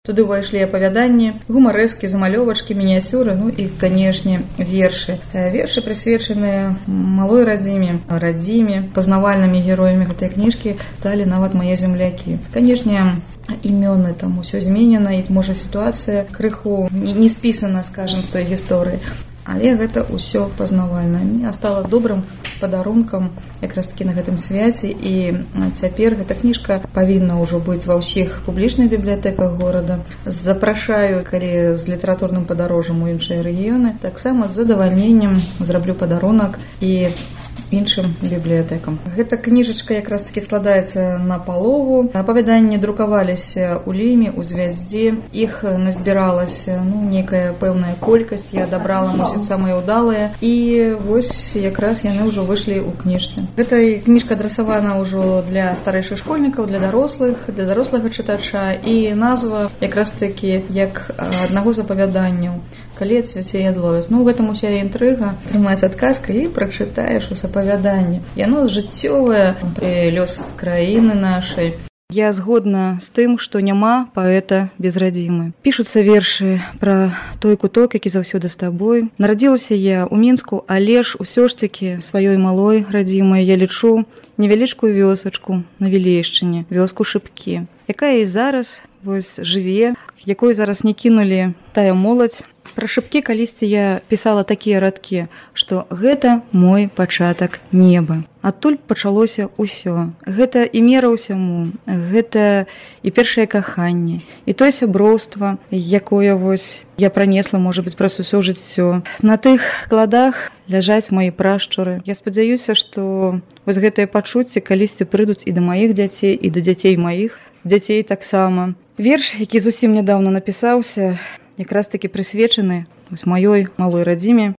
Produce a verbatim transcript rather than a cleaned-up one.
Туды ўвайшлі апавяданні, гумарэскі, замалёвачкі, мініяцюры, ну і, канешне, вершы. Вершы прысвечаныя малой радзіме, радзіме, пазнавальнымі героямі гэтай кніжкі сталі нават мае землякі. Канешне, імёны там усё зменена, і можа сітуацыя крыху не спісана, скажам, з той гісторыі. Але гэта ўсё пазнавальна. Мне стала добрым падарункам якраз такі на гэтым свяце, і цяпер гэта кніжка павінна ўжо быць ва ўсіх публічных бібліятэках горада. Запрашаю, калі з літаратурным падарожжам у іншыя рэгіёны, таксама з задавальненнем зраблю падарунак і іншым бібліятэкам. Гэта кніжачка якраз такі складаецца на палову. Апавяданні друкаваліся ў Ліме, у Звяздзе. Іх назбіралася, ну, некая пэўная колькасць. Я адабрала, мусіць, самыя ўдалыя. І вось якраз яны ўжо выйшлі ў кніжцы. Гэта кніжка адрасавана ўжо для старэйшых школьнікаў, для дарослых, для дарослага чытача. І назва якраз такі як аднаго з апавяданняў. Калі цвяце ядловец. Ну, у гэтым уся інтрыга. Трымаць адказ, калі прачытаеш ус апавяданне. Яно жыццёвае, лёс краіны нашай. Я згодна з тым, што няма паэта без радзімы. Пішуцца вершы пра той куток, які заўсёды з табой. Нарадзілася я ў Мінску, але ж усё ж такі сваёй малой радзімай я лічу невялічкую вёсачку на Вілейшчыне, вёску Шыпкі, якая і зараз вось жыве, якой зараз не кінулі тая моладзь. Пра Шыпкі калісьці я пісала такія радкі, што гэта мой пачатак неба. Адтуль пачалося ўсё. Гэта і мера ўсяму, гэта і першае каханне, і тое сяброўства, якое вось я пранесла, можа быць, праз усё жыццё. На тых кладах ляжаць мае прашчуры. Я спадзяюся, што вось гэтыя пачуцці калісьці прыйдуць і да маіх дзяцей, і да дзяцей маіх дзяцей таксама. Верш, які зусім нядаўна напісаўся, якраз такі прысвечаны вось маёй малой радзіме.